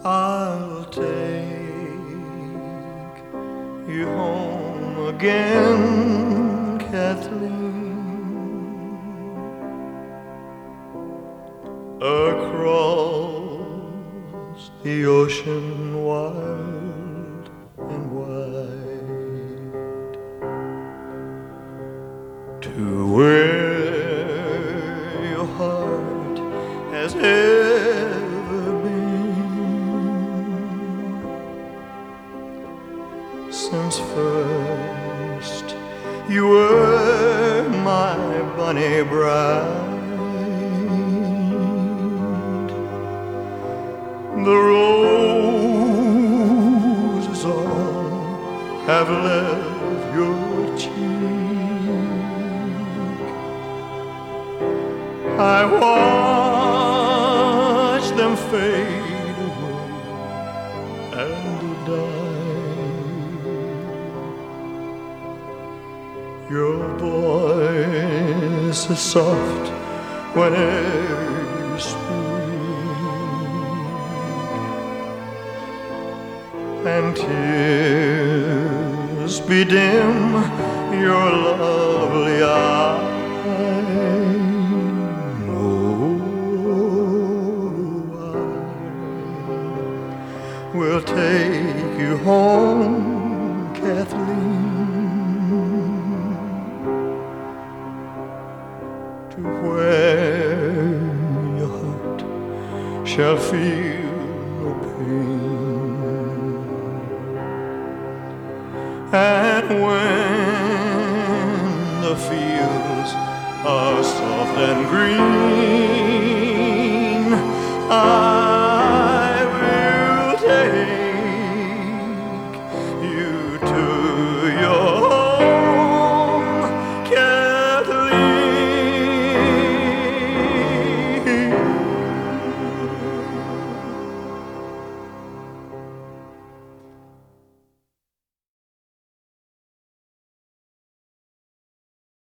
I'll take you home again, Kathleen, across the ocean wild and wide, to where your heart has ever been, since first you were my bonny bride. The roses all have left your cheek. I watch them fade away and die. Your voice is soft whenever you speak, and tears bedim your lovely eyes. We'll take you home, Kathleen, to where your heart shall feel no pain. And when the fields are soft and green,